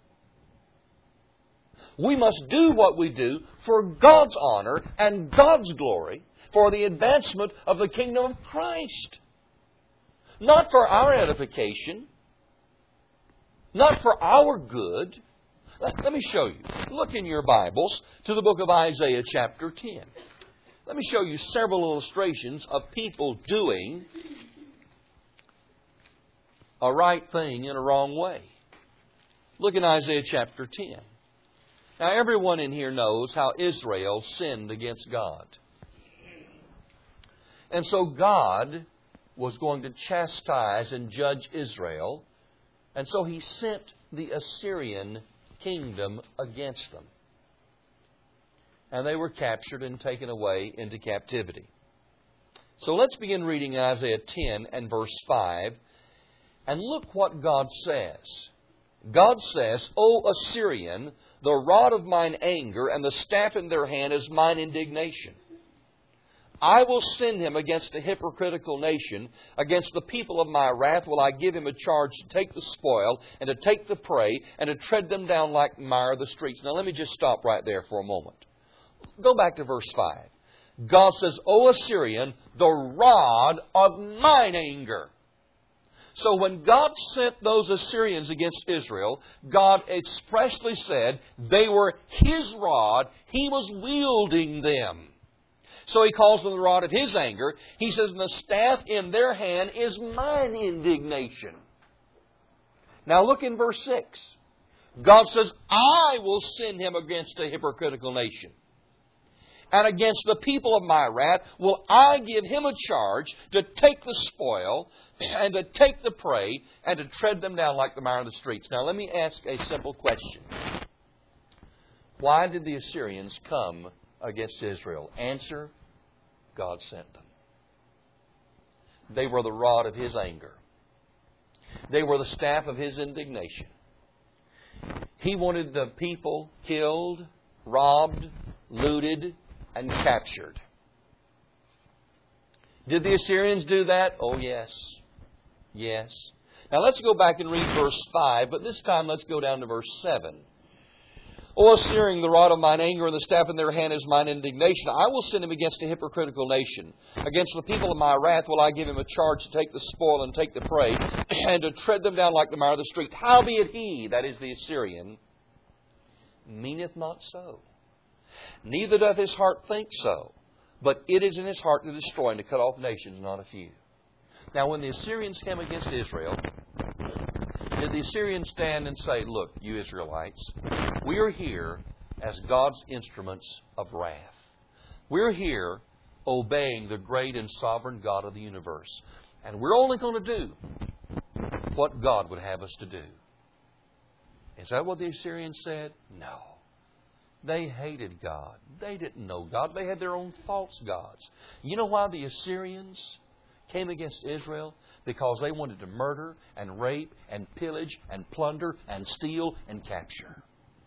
We must do what we do for God's honor and God's glory, for the advancement of the kingdom of Christ. Not for our edification, not for our good. Let me show you. Look in your Bibles to the book of Isaiah chapter 10. Let me show you several illustrations of people doing a right thing in a wrong way. Look in Isaiah chapter 10. Now, everyone in here knows how Israel sinned against God. And so God was going to chastise and judge Israel. And so He sent the Assyrian kingdom against them. And they were captured and taken away into captivity. So let's begin reading Isaiah 10 and verse 5. And look what God says. God says, O Assyrian, the rod of mine anger and the staff in their hand is mine indignation. I will send him against a hypocritical nation. Against the people of my wrath will I give him a charge to take the spoil and to take the prey and to tread them down like mire the streets. Now let me just stop right there for a moment. Go back to verse 5. God says, O Assyrian, the rod of mine anger. So when God sent those Assyrians against Israel, God expressly said they were His rod. He was wielding them. So He calls them the rod of His anger. He says, the staff in their hand is mine indignation. Now look in verse 6. God says, I will send him against a hypocritical nation. And against the people of my wrath will I give him a charge to take the spoil and to take the prey and to tread them down like the mire of the streets. Now let me ask a simple question. Why did the Assyrians come against Israel? Answer, God sent them. They were the rod of His anger. They were the staff of His indignation. He wanted the people killed, robbed, looted, and captured. Did the Assyrians do that? Oh, yes. Yes. Now let's go back and read verse 5, but this time let's go down to verse 7. O Assyrian, the rod of mine anger and the staff in their hand is mine indignation. I will send him against a hypocritical nation. Against the people of my wrath will I give him a charge to take the spoil and take the prey, and to tread them down like the mire of the street. Howbeit he, that is the Assyrian, meaneth not so. Neither doth his heart think so. But it is in his heart to destroy and to cut off nations, not a few. Now when the Assyrians came against Israel, did the Assyrians stand and say, look, you Israelites, we are here as God's instruments of wrath. We're here obeying the great and sovereign God of the universe. And we're only going to do what God would have us to do. Is that what the Assyrians said? No. They hated God. They didn't know God. They had their own false gods. You know why the Assyrians came against Israel because they wanted to murder and rape and pillage and plunder and steal and capture.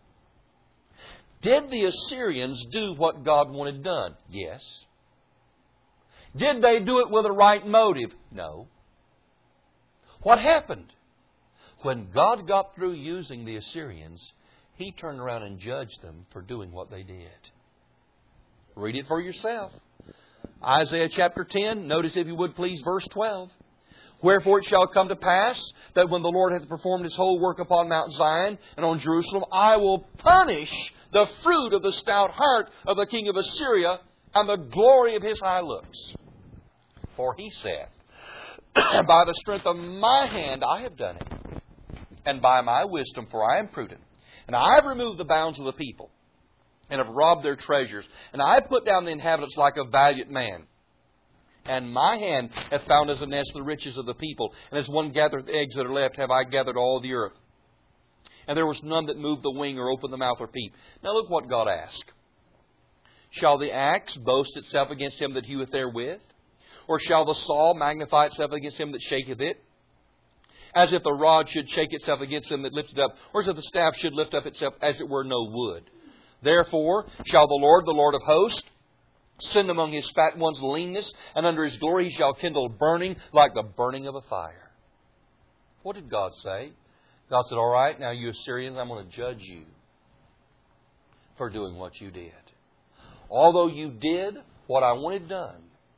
Did the Assyrians do what God wanted done? Yes. Did they do it with the right motive? No. What happened? When God got through using the Assyrians, He turned around and judged them for doing what they did. Read it for yourself. Isaiah chapter 10, notice if you would please verse 12. Wherefore it shall come to pass that when the Lord hath performed His whole work upon Mount Zion and on Jerusalem, I will punish the fruit of the stout heart of the king of Assyria and the glory of his high looks. For He saith, by the strength of my hand I have done it, and by my wisdom, for I am prudent. And I have removed the bounds of the people, and have robbed their treasures. And I have put down the inhabitants like a valiant man. And my hand hath found as a nest the riches of the people. And as one gathereth eggs that are left, have I gathered all the earth. And there was none that moved the wing, or opened the mouth, or peeped. Now look what God asked. Shall the axe boast itself against him that heweth therewith? Or shall the saw magnify itself against him that shaketh it? As if the rod should shake itself against him that lifted up, or as if the staff should lift up itself, as it were no wood. Therefore shall the Lord of hosts, send among His fat ones leanness, and under His glory He shall kindle burning like the burning of a fire. What did God say? God said, all right, now you Assyrians, I'm going to judge you for doing what you did. Although you did what I wanted done,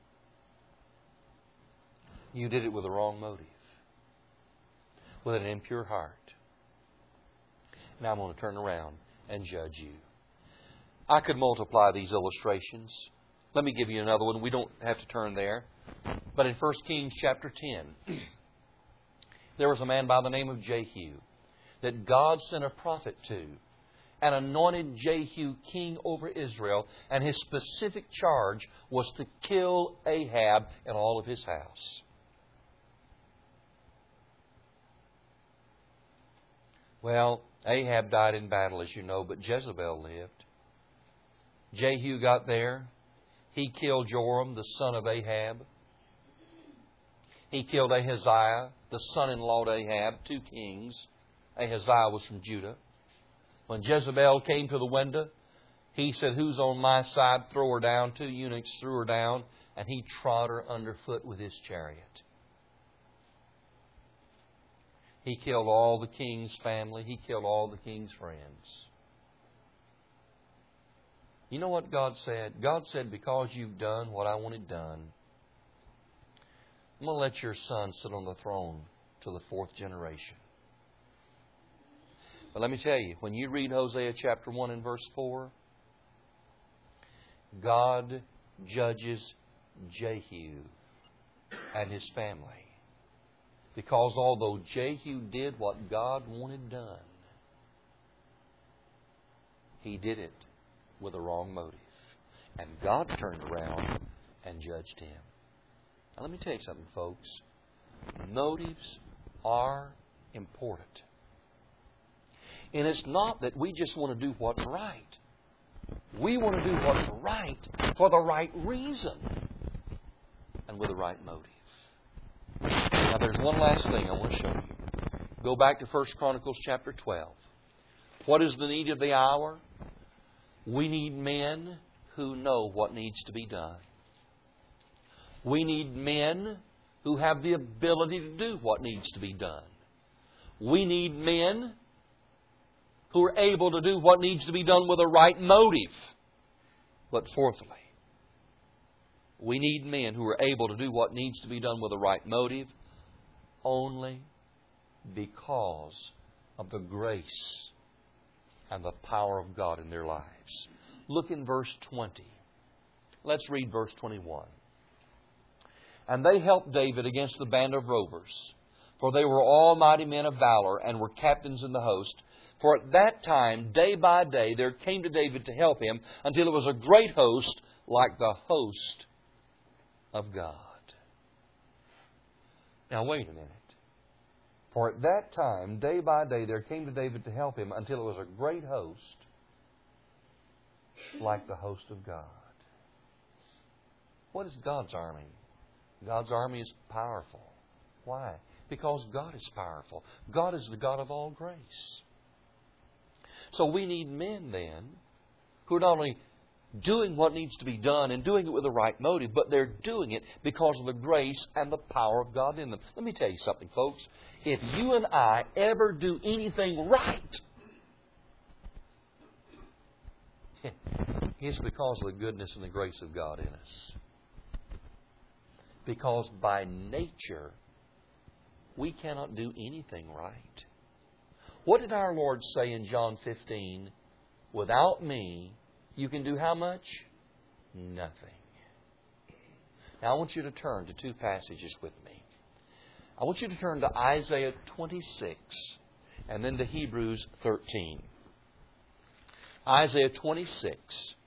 you did it with the wrong motive, with an impure heart. Now I'm going to turn around and judge you. I could multiply these illustrations. Let me give you another one. We don't have to turn there. But in 1 Kings chapter 10, there was a man by the name of Jehu that God sent a prophet to and anointed Jehu king over Israel. And his specific charge was to kill Ahab and all of his house. Well, Ahab died in battle, as you know, but Jezebel lived. Jehu got there. He killed Joram, the son of Ahab. He killed Ahaziah, the son-in-law to Ahab, 2 kings. Ahaziah was from Judah. When Jezebel came to the window, he said, who's on my side? Throw her down. 2 eunuchs threw her down, and he trod her underfoot with his chariot. He killed all the king's family. He killed all the king's friends. You know what God said? God said, because you've done what I wanted done, I'm going to let your son sit on the throne to the 4th generation. But let me tell you, when you read Hosea chapter 1 and verse 4, God judges Jehu and his family. Because although Jehu did what God wanted done, he did it with a wrong motive. And God turned around and judged him. Now let me tell you something, folks. Motives are important. And it's not that we just want to do what's right. We want to do what's right for the right reason and with the right motive. Now there's one last thing I want to show you. Go back to 1 Chronicles chapter 12. What is the need of the hour? We need men who know what needs to be done. We need men who have the ability to do what needs to be done. We need men who are able to do what needs to be done with a right motive. But fourthly, we need men who are able to do what needs to be done with a right motive only because of the grace and the power of God in their lives. Look in verse 20. Let's read verse 21. And they helped David against the band of rovers, for they were all mighty men of valor and were captains in the host. For at that time, day by day, there came to David to help him until it was a great host like the host of God. Now wait a minute. For at that time, day by day, there came to David to help him until it was a great host like the host of God. What is God's army God's army is powerful. Why? Because God is powerful. God is the God of all grace. So we need men then who are not only doing what needs to be done and doing it with the right motive, but they're doing it because of the grace and the power of God in them. Let me tell you something, folks. If you and I ever do anything right, it's because of the goodness and the grace of God in us. Because by nature, we cannot do anything right. What did our Lord say in John 15? Without me, you can do how much? Nothing. Now I want you to turn to two passages with me. I want you to turn to Isaiah 26 and then to Hebrews 13. Isaiah 26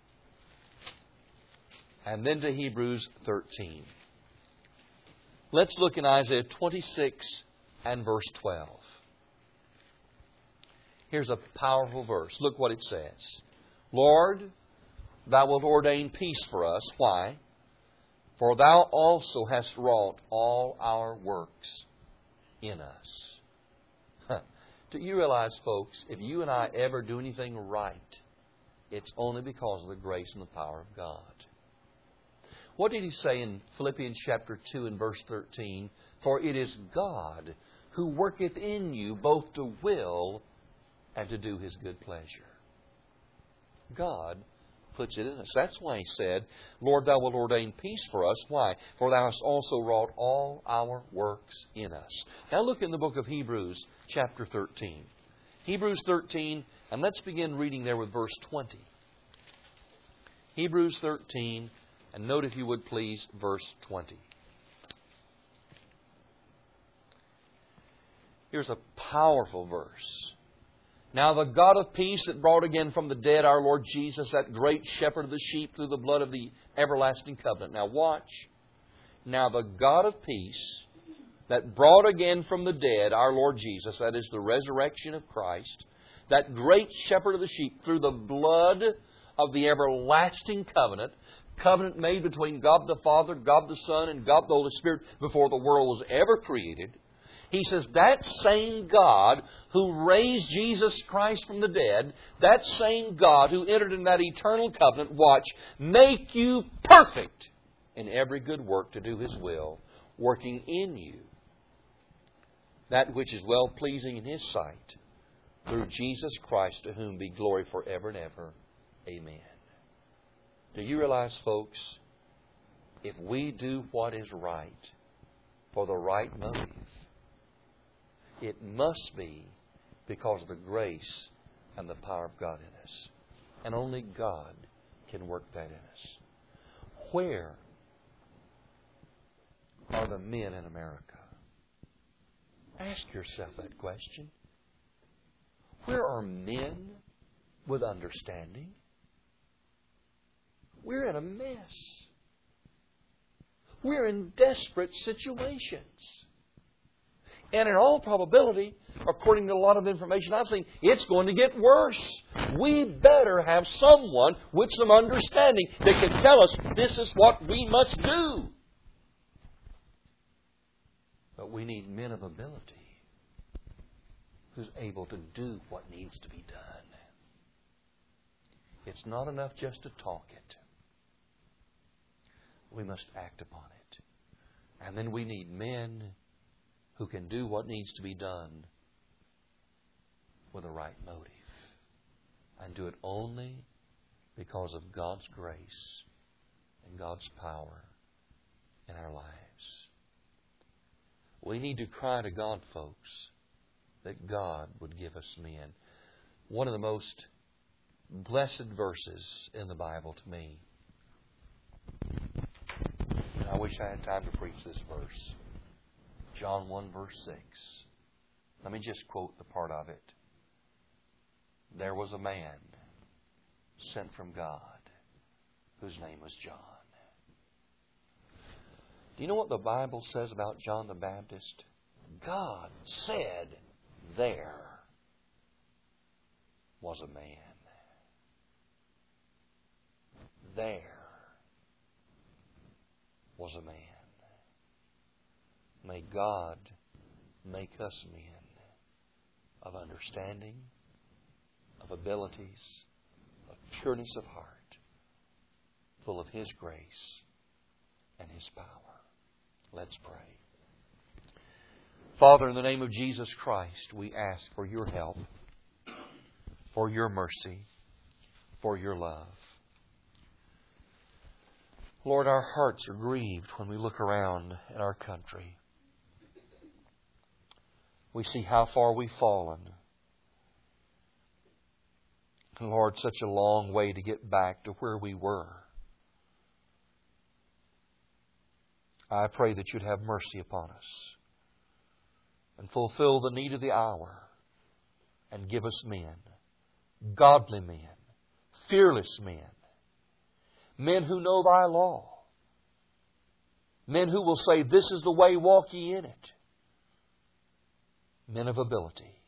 and then to Hebrews 13. Let's look in Isaiah 26 and verse 12. Here's a powerful verse. Look what it says. Lord, Thou wilt ordain peace for us. Why? For Thou also hast wrought all our works in us. Do you realize, folks, if you and I ever do anything right, it's only because of the grace and the power of God. What did He say in Philippians chapter 2 and verse 13? For it is God who worketh in you both to will and to do His good pleasure. God puts it in us. That's why He said, Lord, Thou wilt ordain peace for us. Why? For Thou hast also wrought all our works in us. Now look in the book of Hebrews chapter 13. Hebrews 13, and let's begin reading there with verse 20. Hebrews 13, and note, if you would please, verse 20. Here's a powerful verse. Now the God of peace that brought again from the dead our Lord Jesus, that great shepherd of the sheep through the blood of the everlasting covenant. Now watch. Now the God of peace that brought again from the dead our Lord Jesus, that is the resurrection of Christ, that great shepherd of the sheep through the blood of the everlasting covenant, covenant made between God the Father, God the Son, and God the Holy Spirit before the world was ever created. He says, that same God who raised Jesus Christ from the dead, that same God who entered in that eternal covenant, watch, make you perfect in every good work to do His will, working in you that which is well-pleasing in His sight, through Jesus Christ, to whom be glory forever and ever. Amen. Do you realize, folks, if we do what is right for the right motive, it must be because of the grace and the power of God in us. And only God can work that in us. Where are the men in America? Ask yourself that question. Where are men with understanding? We're in a mess. We're in desperate situations. And in all probability, according to a lot of information I've seen, it's going to get worse. We better have someone with some understanding that can tell us this is what we must do. But we need men of ability who's able to do what needs to be done. It's not enough just to talk it. We must act upon it. And then we need men who can do what needs to be done with the right motive. And do it only because of God's grace and God's power in our lives. We need to cry to God, folks, that God would give us men. One of the most blessed verses in the Bible to me. And I wish I had time to preach this verse. John 1 verse 6. Let me just quote the part of it. There was a man sent from God whose name was John. Do you know what the Bible says about John the Baptist? God said there was a man. There was a man. May God make us men of understanding, of abilities, of pureness of heart, full of His grace and His power. Let's pray. Father, in the name of Jesus Christ, we ask for Your help, for Your mercy, for Your love. Lord, our hearts are grieved when we look around in our country. We see how far we've fallen. And Lord, such a long way to get back to where we were. I pray that You'd have mercy upon us and fulfill the need of the hour and give us men, godly men, fearless men, men who know Thy law, men who will say, "This is the way, walk ye in it." Men of ability,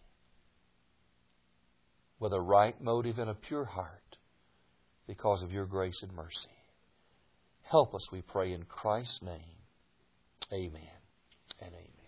with a right motive and a pure heart because of Your grace and mercy. Help us, we pray, in Christ's name. Amen and amen.